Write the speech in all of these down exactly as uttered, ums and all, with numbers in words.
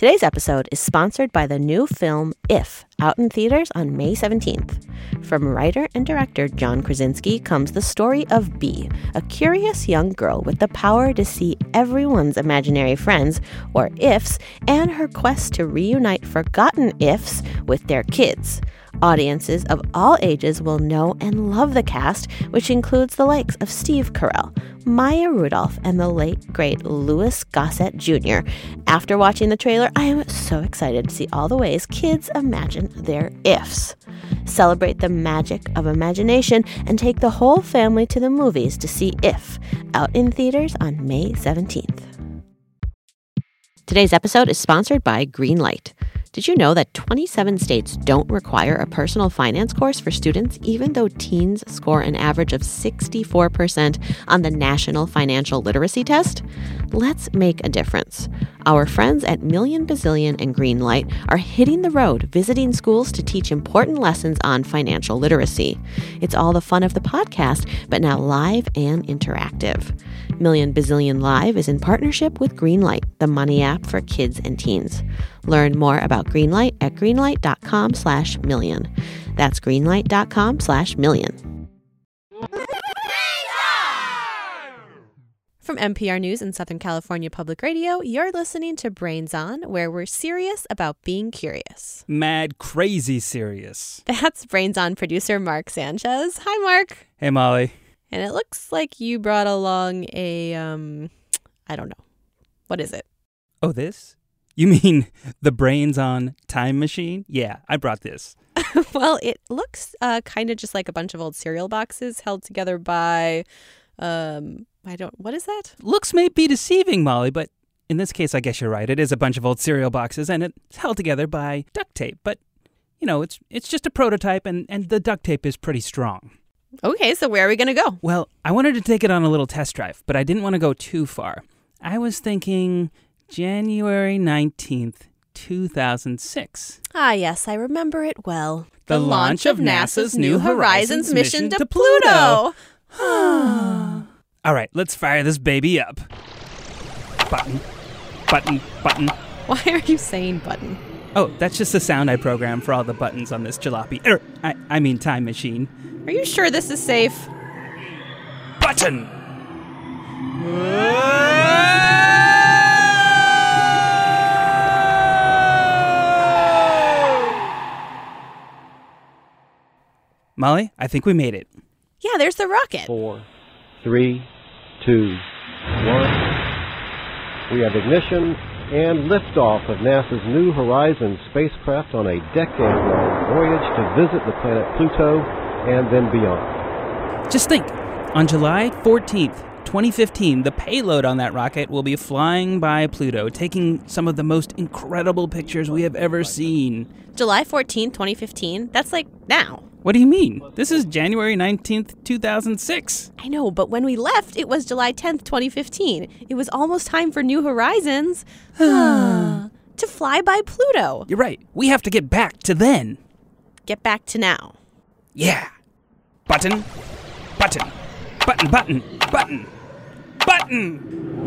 Today's episode is sponsored by the new film If, out in theaters on May seventeenth. From writer and director John Krasinski comes the story of Bee, a curious young girl with the power to see everyone's imaginary friends, or ifs, and her quest to reunite forgotten ifs with their kids. Audiences of all ages will know and love the cast, which includes the likes of Steve Carell, Maya Rudolph, and the late, great Louis Gossett Junior After watching the trailer, I am so excited to see all the ways kids imagine their ifs. Celebrate the magic of imagination and take the whole family to the movies to see If, out in theaters on May seventeenth. Today's episode is sponsored by Greenlight. Did you know that twenty-seven states don't require a personal finance course for students, even though teens score an average of sixty-four percent on the National Financial Literacy Test? Let's make a difference. Our friends at Million Bazillion and Greenlight are hitting the road, visiting schools to teach important lessons on financial literacy. It's all the fun of the podcast, but now live and interactive. Million Bazillion Live is in partnership with Greenlight, the money app for kids and teens. Learn more about Greenlight at greenlight.com slash million. That's greenlight.com slash million. From N P R News and Southern California Public Radio, you're listening to Brains On, where we're serious about being curious. Mad, crazy serious. That's Brains On producer Mark Sanchez. Hi, Mark. Hey, Molly. And it looks like you brought along a, um, I don't know. What is it? Oh, this? You mean the Brains On time machine? Yeah, I brought this. Well, it looks uh, kind of just like a bunch of old cereal boxes held together by, um, I don't, what is that? Looks may be deceiving, Molly, but in this case, I guess you're right. It is a bunch of old cereal boxes, and it's held together by duct tape. But, you know, it's it's just a prototype, and, and the duct tape is pretty strong. Okay, so where are we going to go? Well, I wanted to take it on a little test drive, but I didn't want to go too far. I was thinking January nineteenth, two thousand six. Ah, yes, I remember it well. The, the launch, launch of NASA's New Horizons mission to Pluto. All right, let's fire this baby up. Button, button, button. Why are you saying button? Oh, that's just the sound I programmed for all the buttons on this jalopy. Er, I, I mean time machine. Are you sure this is safe? Button! Molly, I think we made it. Yeah, there's the rocket. Four, three, two, one. We have ignition and liftoff of NASA's New Horizons spacecraft on a decade-long voyage to visit the planet Pluto and then beyond. Just think, on July fourteenth, twenty fifteen, the payload on that rocket will be flying by Pluto, taking some of the most incredible pictures we have ever seen. July fourteenth, twenty fifteen? That's like now. What do you mean? This is January nineteenth, two thousand six. I know, but when we left, it was July tenth, twenty fifteen. It was almost time for New Horizons to fly by Pluto. You're right. We have to get back to then. Get back to now. Yeah. Button, button, button, button, button, button.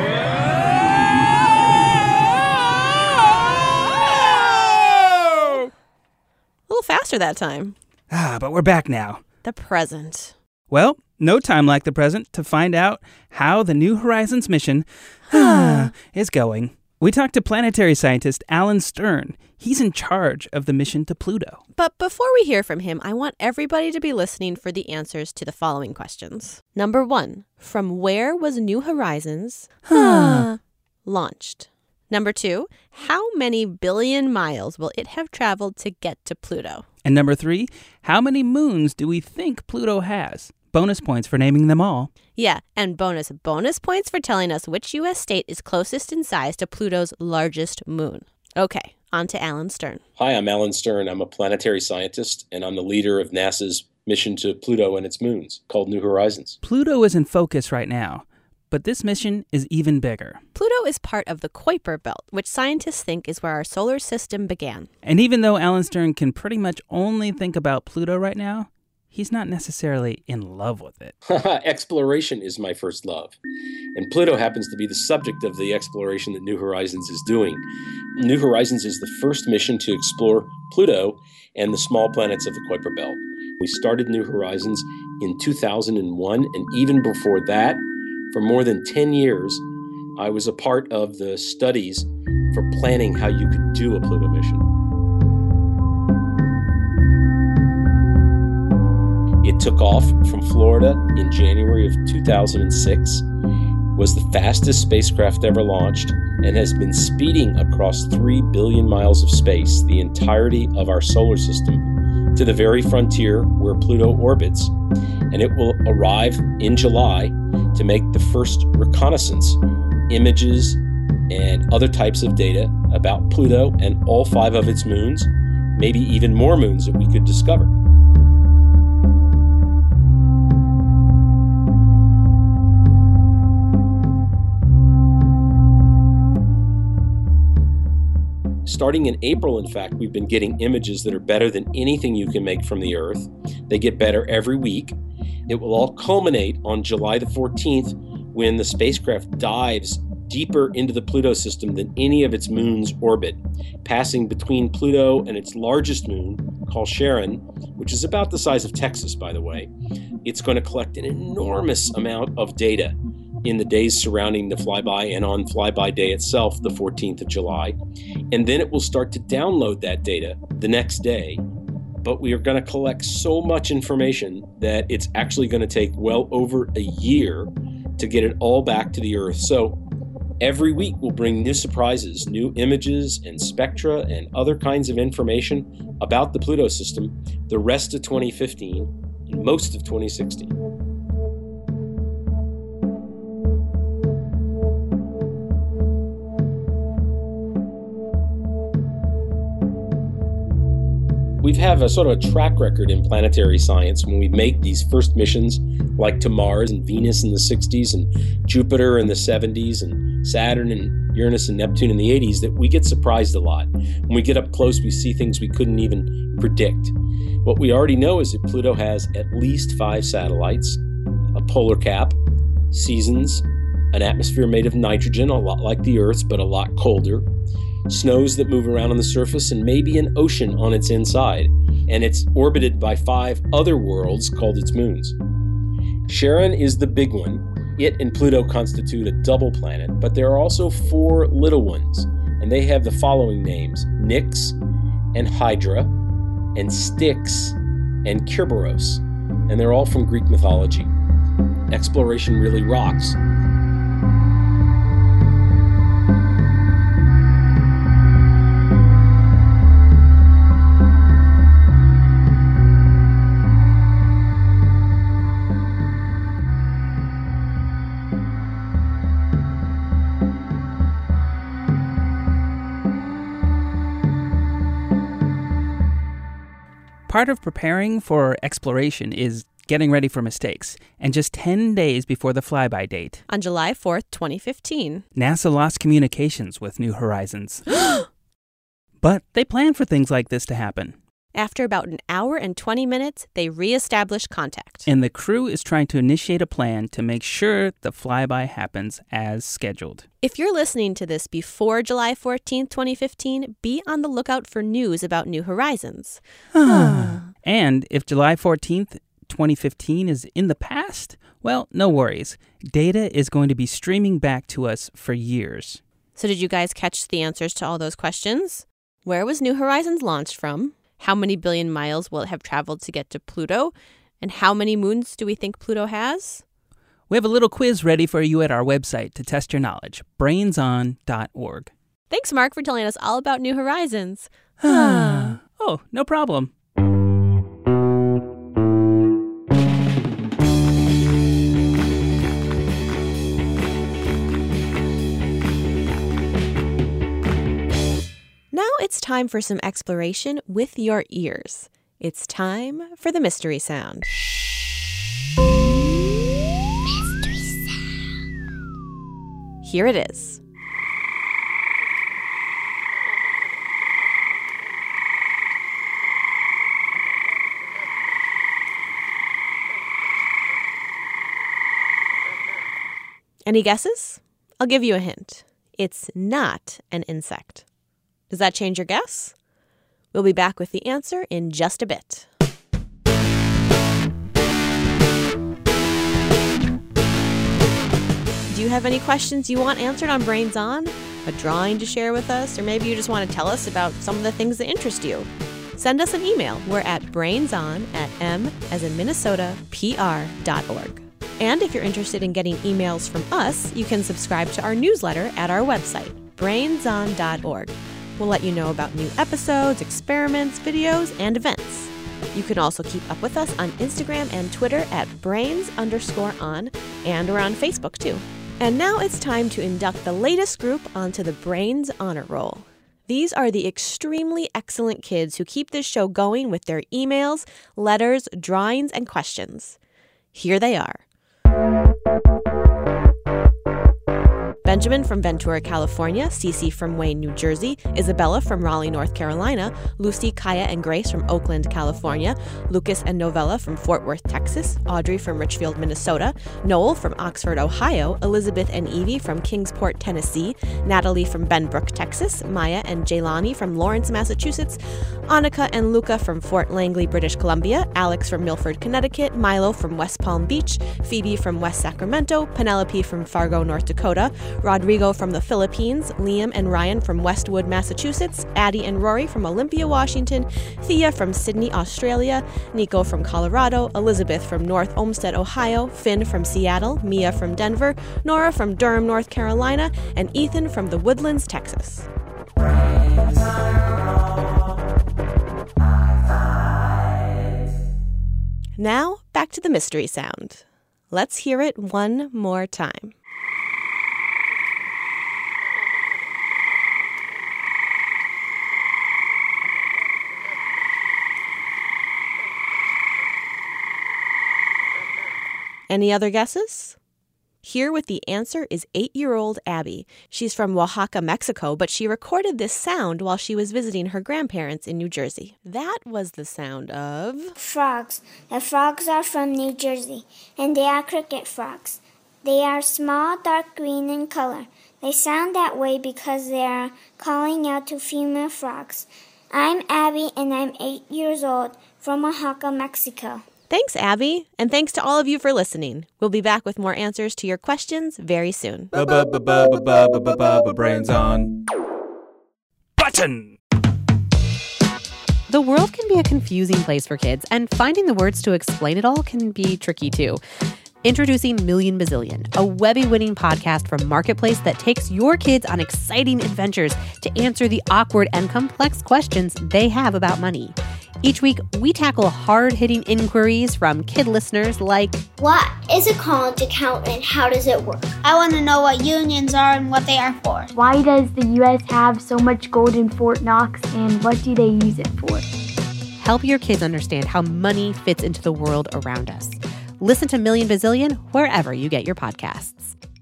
A little faster that time. Ah, but we're back now. The present. Well, no time like the present to find out how the New Horizons mission is going. We talked to planetary scientist Alan Stern. He's in charge of the mission to Pluto. But before we hear from him, I want everybody to be listening for the answers to the following questions. Number one, from where was New Horizons launched? Number two, how many billion miles will it have traveled to get to Pluto? And number three, how many moons do we think Pluto has? Bonus points for naming them all. Yeah, and bonus bonus points for telling us which U S state is closest in size to Pluto's largest moon. Okay, on to Alan Stern. Hi, I'm Alan Stern. I'm a planetary scientist, and I'm the leader of NASA's mission to Pluto and its moons, called New Horizons. Pluto is in focus right now, but this mission is even bigger. Pluto is part of the Kuiper Belt, which scientists think is where our solar system began. And even though Alan Stern can pretty much only think about Pluto right now, he's not necessarily in love with it. Exploration is my first love. And Pluto happens to be the subject of the exploration that New Horizons is doing. New Horizons is the first mission to explore Pluto and the small planets of the Kuiper Belt. We started New Horizons in two thousand one, and even before that, for more than ten years, I was a part of the studies for planning how you could do a Pluto mission. It took off from Florida in January of two thousand six, was the fastest spacecraft ever launched, and has been speeding across three billion miles of space, the entirety of our solar system, to the very frontier where Pluto orbits. And it will arrive in July to make the first reconnaissance, images, and other types of data about Pluto and all five of its moons, maybe even more moons that we could discover. Starting in April, in fact, we've been getting images that are better than anything you can make from the Earth. They get better every week. It will all culminate on July the fourteenth when the spacecraft dives deeper into the Pluto system than any of its moons orbit, passing between Pluto and its largest moon, called Charon, which is about the size of Texas, by the way. It's going to collect an enormous amount of data in the days surrounding the flyby and on flyby day itself, the fourteenth of July. And then it will start to download that data the next day. But we are going to collect so much information that it's actually going to take well over a year to get it all back to the Earth. So every week we'll bring new surprises, new images and spectra and other kinds of information about the Pluto system the rest of twenty fifteen and most of twenty sixteen. We have a sort of a track record in planetary science when we make these first missions, like to Mars and Venus in the sixties and Jupiter in the seventies and Saturn and Uranus and Neptune in the eighties, that we get surprised a lot. When we get up close, we see things we couldn't even predict. What we already know is that Pluto has at least five satellites, a polar cap, seasons, an atmosphere made of nitrogen, a lot like the Earth's, but a lot colder, snows that move around on the surface, and maybe an ocean on its inside. And it's orbited by five other worlds called its moons. Charon is the big one. It and Pluto constitute a double planet, but there are also four little ones, and they have the following names: Nix and Hydra and Styx and Kerberos, and they're all from Greek mythology. Exploration really rocks. Part of preparing for exploration is getting ready for mistakes. And just ten days before the flyby date, on July fourth, twenty fifteen, NASA lost communications with New Horizons. But they planned for things like this to happen. After about an hour and twenty minutes, they reestablished contact. And the crew is trying to initiate a plan to make sure the flyby happens as scheduled. If you're listening to this before July fourteenth, twenty fifteen, be on the lookout for news about New Horizons. And if July fourteenth, twenty fifteen is in the past, well, no worries. Data is going to be streaming back to us for years. So did you guys catch the answers to all those questions? Where was New Horizons launched from? How many billion miles will it have traveled to get to Pluto? And how many moons do we think Pluto has? We have a little quiz ready for you at our website to test your knowledge, brains on dot org. Thanks, Mark, for telling us all about New Horizons. Oh, no problem. Now it's time for some exploration with your ears. It's time for the mystery sound. Mystery sound. Here it is. Any guesses? I'll give you a hint. It's not an insect. Does that change your guess? We'll be back with the answer in just a bit. Do you have any questions you want answered on Brains On? A drawing to share with us? Or maybe you just want to tell us about some of the things that interest you? Send us an email. We're at brainson at m as in Minnesota, pr dot org. And if you're interested in getting emails from us, you can subscribe to our newsletter at our website, brainson dot org. We'll let you know about new episodes, experiments, videos, and events. You can also keep up with us on Instagram and Twitter at brains underscore on, and we're on Facebook too. And now it's time to induct the latest group onto the Brains Honor Roll. These are the extremely excellent kids who keep this show going with their emails, letters, drawings, and questions. Here they are. Benjamin from Ventura, California, Cece from Wayne, New Jersey, Isabella from Raleigh, North Carolina, Lucy, Kaya, and Grace from Oakland, California, Lucas and Novella from Fort Worth, Texas, Audrey from Richfield, Minnesota, Noel from Oxford, Ohio, Elizabeth and Evie from Kingsport, Tennessee, Natalie from Benbrook, Texas, Maya and Jaylani from Lawrence, Massachusetts, Annika and Luca from Fort Langley, British Columbia, Alex from Milford, Connecticut, Milo from West Palm Beach, Phoebe from West Sacramento, Penelope from Fargo, North Dakota, Rodrigo from the Philippines, Liam and Ryan from Westwood, Massachusetts, Addie and Rory from Olympia, Washington, Thea from Sydney, Australia, Nico from Colorado, Elizabeth from North Olmsted, Ohio, Finn from Seattle, Mia from Denver, Nora from Durham, North Carolina, and Ethan from the Woodlands, Texas. Now, back to the mystery sound. Let's hear it one more time. Any other guesses? Here with the answer is eight-year-old Abby. She's from Oaxaca, Mexico, but she recorded this sound while she was visiting her grandparents in New Jersey. That was the sound of... frogs. The frogs are from New Jersey, and they are cricket frogs. They are small, dark green in color. They sound that way because they are calling out to female frogs. I'm Abby, and I'm eight years old, from Oaxaca, Mexico. Thanks, Abby, and thanks to all of you for listening. We'll be back with more answers to your questions very soon. Brains on. Button! The world can be a confusing place for kids, and finding the words to explain it all can be tricky too. Introducing Million Bazillion, a Webby-winning podcast from Marketplace that takes your kids on exciting adventures to answer the awkward and complex questions they have about money. Each week, we tackle hard-hitting inquiries from kid listeners like, what is a college account and how does it work? I want to know what unions are and what they are for. Why does the U S have so much gold in Fort Knox and what do they use it for? Help your kids understand how money fits into the world around us. Listen to Million Bazillion wherever you get your podcasts.